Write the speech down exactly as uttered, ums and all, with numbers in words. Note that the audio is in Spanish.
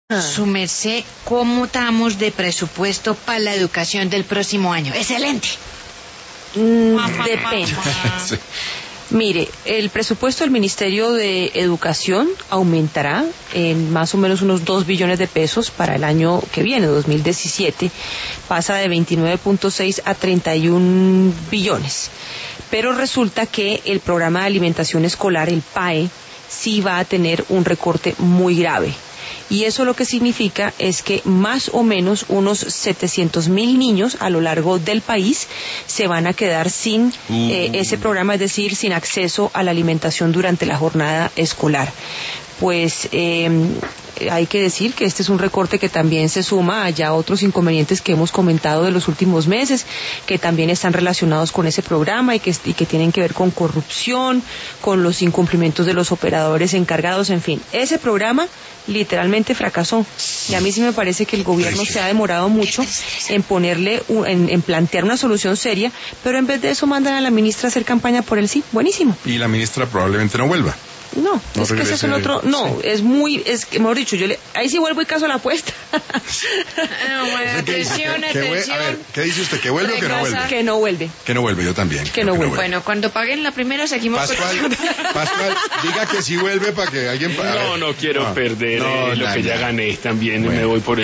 Su merced, ¿cómo estamos de presupuesto para la educación del próximo año? Excelente. Mm, depende. Sí. Mire, el presupuesto del Ministerio de Educación aumentará en más o menos unos dos billones de pesos para el año que viene, dos mil diecisiete. Pasa de veintinueve punto seis a treinta y un billones. Pero resulta que el programa de alimentación escolar, el P A E, sí va a tener un recorte muy grave. Y eso lo que significa es que más o menos unos setecientos mil niños a lo largo del país se van a quedar sin eh, ese programa, es decir, sin acceso a la alimentación durante la jornada escolar. Pues eh, hay que decir que este es un recorte que también se suma a ya otros inconvenientes que hemos comentado de los últimos meses, que también están relacionados con ese programa y que, y que tienen que ver con corrupción, con los incumplimientos de los operadores encargados, en fin. Ese programa literalmente fracasó. Y a mí sí me parece que el gobierno se ha demorado mucho en ponerle, un, en, en plantear una solución seria, pero en vez de eso mandan a la ministra a hacer campaña por el sí. Buenísimo. Y la ministra probablemente no vuelva. No, No es que ese es el regrese, otro, no, sí. es muy, es que, mejor dicho, yo le, ahí sí vuelvo y caso la apuesta. No, bueno, atención, ¿Qué, qué, atención. a ver, ¿qué dice usted? ¿Que vuelve o que no vuelve? Que no vuelve. Que no vuelve, yo también. Que creo no que vuelve. Bueno, cuando paguen la primera seguimos Pascual, con... Pascual, diga que sí vuelve para que alguien... a ver. No, no quiero No, perder no, eh, lo nada, que ya nada. gané también. Bueno. Me voy por el